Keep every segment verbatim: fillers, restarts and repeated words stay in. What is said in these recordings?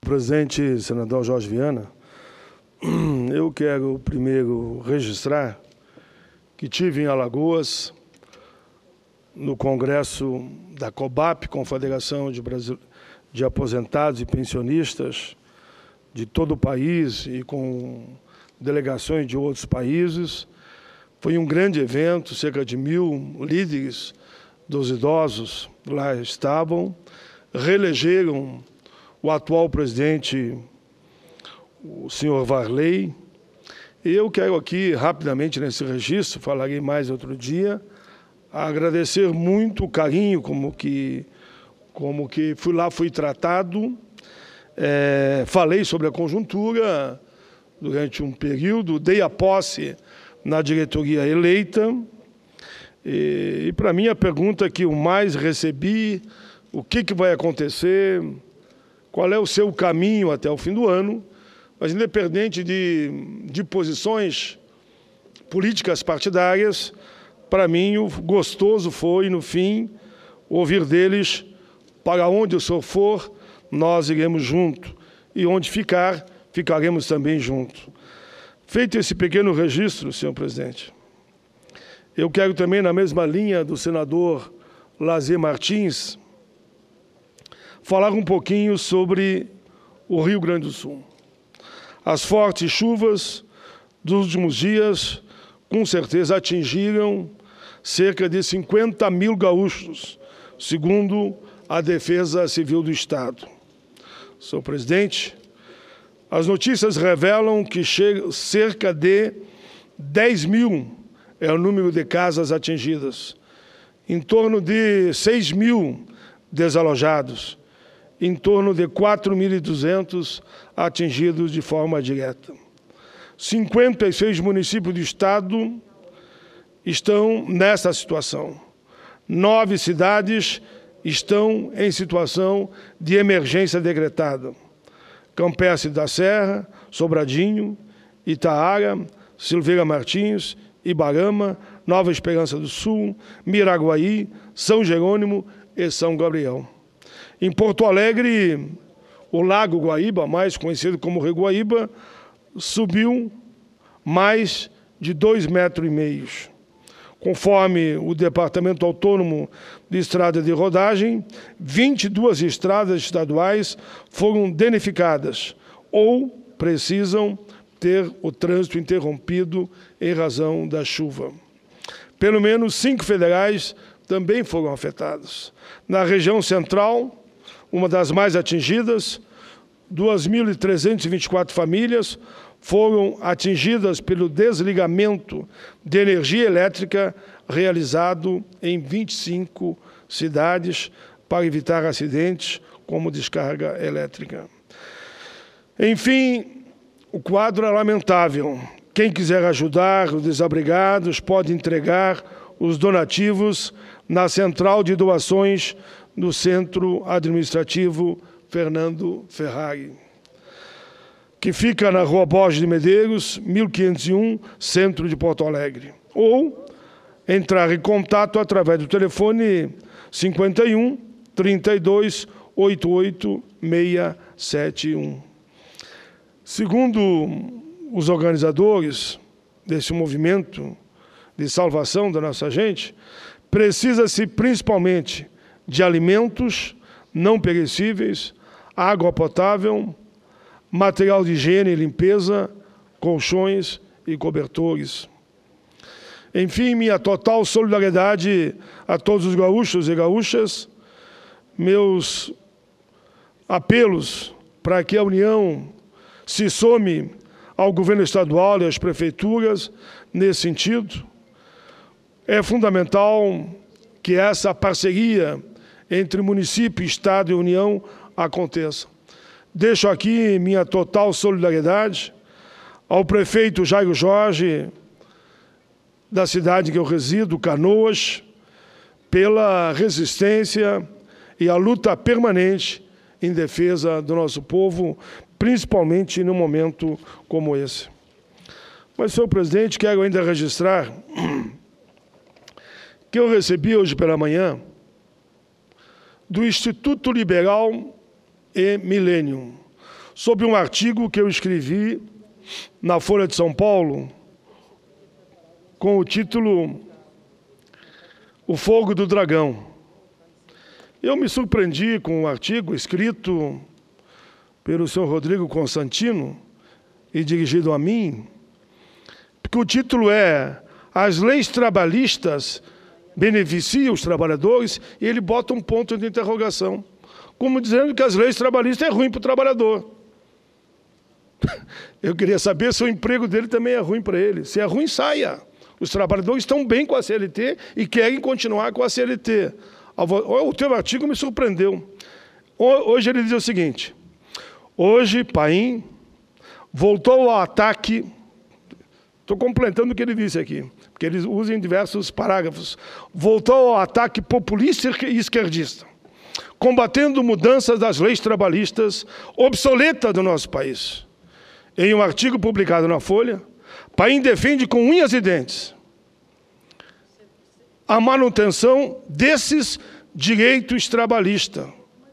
Presidente senador Jorge Viana, eu quero primeiro registrar que tive em Alagoas, no Congresso da COBAP, Confederação de, Brasil, de Aposentados e Pensionistas de todo o país e com delegações de outros países. Foi um grande evento, cerca de mil líderes dos idosos lá estavam, reelegeram o atual presidente, o senhor Varley. E eu quero aqui, rapidamente, nesse registro, falarei mais outro dia, agradecer muito o carinho como que, como que fui lá, fui tratado. É, falei sobre a conjuntura durante um período, dei a posse na diretoria eleita. E, e para mim, a pergunta que eu mais recebi, o que, que vai acontecer, qual é o seu caminho até o fim do ano, mas independente de, de posições políticas partidárias, para mim o gostoso foi, no fim, ouvir deles: para onde o senhor for, nós iremos junto, e onde ficar, ficaremos também junto. Feito esse pequeno registro, senhor presidente, eu quero também, na mesma linha do senador Lazer Martins, falar um pouquinho sobre o Rio Grande do Sul. As fortes chuvas dos últimos dias, com certeza, atingiram cerca de cinquenta mil gaúchos, segundo a Defesa Civil do Estado. Senhor presidente, as notícias revelam que cerca de dez mil é o número de casas atingidas, em torno de seis mil desalojados, em torno de quatro mil e duzentos atingidos de forma direta. cinquenta e seis municípios do estado estão nessa situação. Nove cidades estão em situação de emergência decretada. Campestre da Serra, Sobradinho, Itaara, Silveira Martins, Ibarama, Nova Esperança do Sul, Miraguaí, São Jerônimo e São Gabriel. Em Porto Alegre, o Lago Guaíba, mais conhecido como Rio Guaíba, subiu mais de dois metros e meio. Conforme o Departamento Autônomo de Estrada de Rodagem, vinte e duas estradas estaduais foram danificadas ou precisam ter o trânsito interrompido em razão da chuva. Pelo menos cinco federais também foram afetadas. Na região central, uma das mais atingidas, duas mil trezentas e vinte e quatro famílias foram atingidas pelo desligamento de energia elétrica realizado em vinte e cinco cidades para evitar acidentes como descarga elétrica. Enfim, o quadro é lamentável. Quem quiser ajudar os desabrigados pode entregar os donativos na Central de Doações do Centro Administrativo Fernando Ferrari, que fica na Rua Borges de Medeiros, mil quinhentos e um, centro de Porto Alegre. Ou entrar em contato através do telefone cinquenta e um, trinta e dois, oitenta e oito, seiscentos e setenta e um. Segundo os organizadores desse movimento de salvação da nossa gente, precisa-se principalmente de alimentos não perecíveis, água potável, material de higiene e limpeza, colchões e cobertores. Enfim, minha total solidariedade a todos os gaúchos e gaúchas, meus apelos para que a União se some ao governo estadual e às prefeituras nesse sentido. É fundamental que essa parceria entre município, Estado e União aconteça. Deixo aqui minha total solidariedade ao prefeito Jairo Jorge, da cidade em que eu resido, Canoas, pela resistência e a luta permanente em defesa do nosso povo, principalmente num momento como esse. Mas, senhor presidente, quero ainda registrar que eu recebi hoje pela manhã do Instituto Liberal e Millennium sobre um artigo que eu escrevi na Folha de São Paulo, com o título O Fogo do Dragão. Eu me surpreendi com o artigo escrito pelo senhor Rodrigo Constantino e dirigido a mim, porque o título é As leis trabalhistas beneficiam os trabalhadores, e ele bota um ponto de interrogação, como dizendo que as leis trabalhistas é ruim para o trabalhador. Eu queria saber se o emprego dele também é ruim para ele. Se é ruim, saia. Os trabalhadores estão bem com a C L T e querem continuar com a C L T. O teu artigo me surpreendeu. Hoje ele diz o seguinte: hoje, Paim voltou ao ataque. Estou completando o que ele disse aqui, porque eles usam em diversos parágrafos. Voltou ao ataque populista e esquerdista, combatendo mudanças das leis trabalhistas obsoletas do nosso país. Em um artigo publicado na Folha, Paim defende com unhas e dentes a manutenção desses direitos trabalhistas,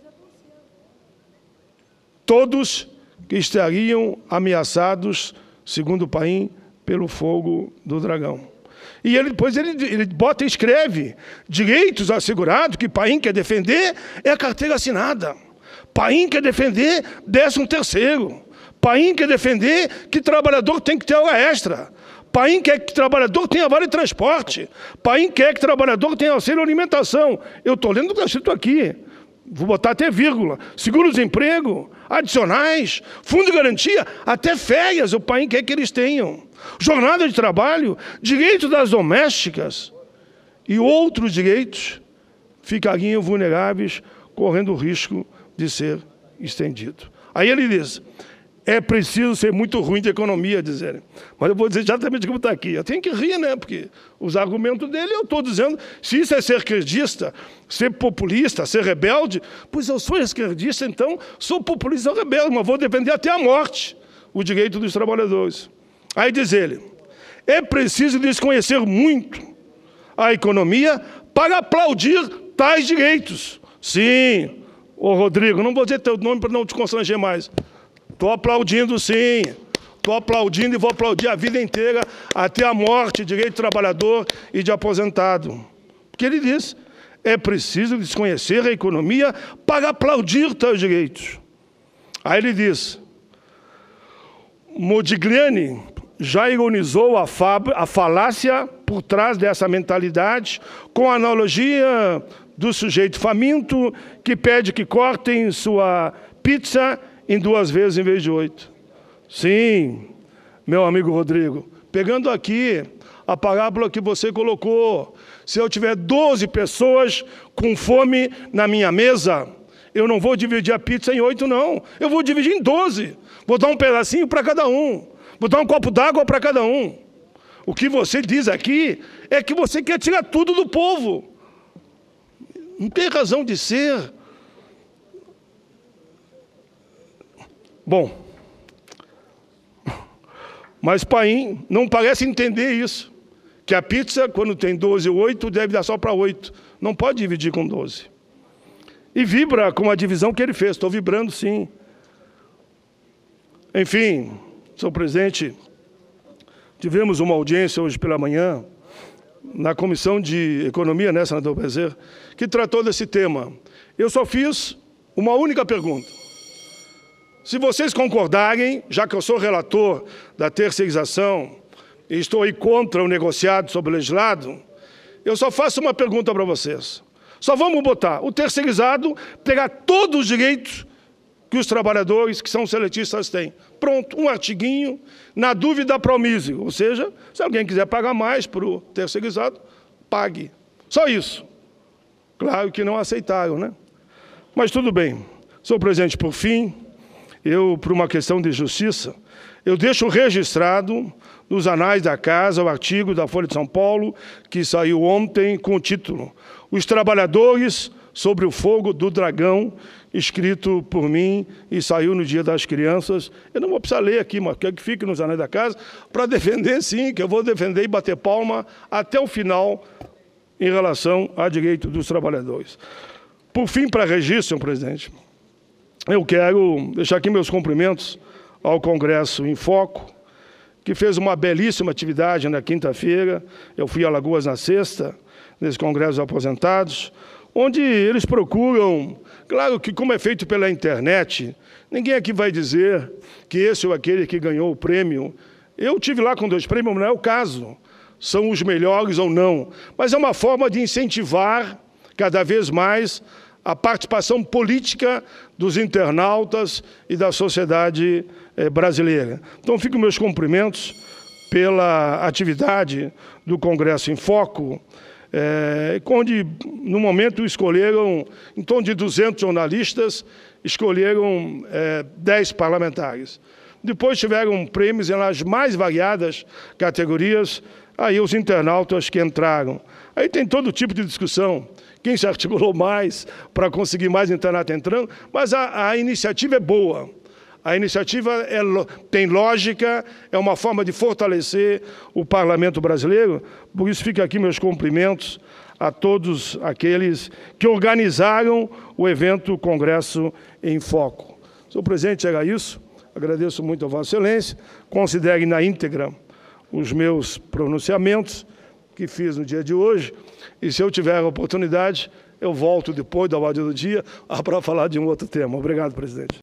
todos que estariam ameaçados, segundo Paim, pelo fogo do dragão. E ele, depois ele, ele bota e escreve: direitos assegurados que Paim quer defender é a carteira assinada. Paim quer defender décimo terceiro. Paim quer defender que trabalhador tem que ter hora extra. Paim quer que trabalhador tenha vale transporte. Paim quer que trabalhador tenha auxílio alimentação. Eu estou lendo o que está escrito aqui. Vou botar até vírgula. Seguro-desemprego, adicionais, fundo de garantia, até férias o Paim quer que eles tenham. Jornada de trabalho, direitos das domésticas e outros direitos ficariam vulneráveis, correndo o risco de ser estendido. Aí ele diz: é preciso ser muito ruim de economia, diz ele. Mas eu vou dizer exatamente como está aqui. Eu tenho que rir, né? Porque os argumentos dele, eu estou dizendo, se isso é ser esquerdista, ser populista, ser rebelde, pois eu sou esquerdista, então sou populista ou rebelde, mas vou defender até a morte o direito dos trabalhadores. Aí diz ele: é preciso desconhecer muito a economia para aplaudir tais direitos. Sim, ô Rodrigo, não vou dizer teu nome para não te constranger mais. Estou aplaudindo, sim. Estou aplaudindo e vou aplaudir a vida inteira, até a morte, direito de trabalhador e de aposentado. Porque ele diz: é preciso desconhecer a economia para aplaudir tais direitos. Aí ele diz: Modigliani já ironizou a, a falácia por trás dessa mentalidade com a analogia do sujeito faminto que pede que cortem sua pizza em duas vezes em vez de oito. Sim, meu amigo Rodrigo, pegando aqui a parábola que você colocou, se eu tiver doze pessoas com fome na minha mesa, eu não vou dividir a pizza em oito, não. Eu vou dividir em doze. Vou dar um pedacinho para cada um. Vou dar um copo d'água para cada um. O que você diz aqui é que você quer tirar tudo do povo. Não tem razão de ser. Bom, mas Paim não parece entender isso, que a pizza, quando tem doze ou oito, deve dar só para oito. Não pode dividir com doze. E vibra com a divisão que ele fez. Estou vibrando, sim. Enfim, senhor presidente, tivemos uma audiência hoje pela manhã na Comissão de Economia, né, senador Bezerra, que tratou desse tema. Eu só fiz uma única pergunta. Se vocês concordarem, já que eu sou relator da terceirização e estou aí contra o negociado sobre o legislado, eu só faço uma pergunta para vocês. Só vamos botar o terceirizado pegar todos os direitos que os trabalhadores que são seletistas têm. Pronto, um artiguinho, na dúvida promise. Ou seja, se alguém quiser pagar mais para o terceirizado, pague. Só isso. Claro que não aceitaram, né? Mas tudo bem. Senhor presidente, por fim, eu, por uma questão de justiça, eu deixo registrado nos anais da Casa o artigo da Folha de São Paulo, que saiu ontem com o título Os Trabalhadores sobre o Fogo do Dragão, escrito por mim e saiu no Dia das Crianças. Eu não vou precisar ler aqui, mas quero que fique nos anais da Casa, para defender, sim, que eu vou defender e bater palma até o final em relação a direito dos trabalhadores. Por fim, para registro, senhor presidente, eu quero deixar aqui meus cumprimentos ao Congresso em Foco, que fez uma belíssima atividade na quinta-feira. Eu fui a Alagoas na sexta, nesse Congresso dos Aposentados, onde eles procuram, claro que como é feito pela internet, ninguém aqui vai dizer que esse ou aquele que ganhou o prêmio. Eu tive lá com dois prêmios, não é o caso, são os melhores ou não, mas é uma forma de incentivar cada vez mais a participação política dos internautas e da sociedade eh, brasileira. Então, fico meus cumprimentos pela atividade do Congresso em Foco, eh, onde, no momento, escolheram, em torno de duzentos jornalistas, escolheram eh, dez parlamentares. Depois tiveram prêmios nas mais variadas categorias, aí os internautas que entraram. Aí tem todo tipo de discussão, quem se articulou mais para conseguir mais internato entrando, mas a, a iniciativa é boa. A iniciativa é, tem lógica, é uma forma de fortalecer o parlamento brasileiro. Por isso, fica aqui meus cumprimentos a todos aqueles que organizaram o evento Congresso em Foco. Senhor presidente, era isso. Agradeço muito a Vossa Excelência. Considere na íntegra os meus pronunciamentos que fiz no dia de hoje. E, se eu tiver a oportunidade, eu volto depois da ordem do dia para falar de um outro tema. Obrigado, presidente.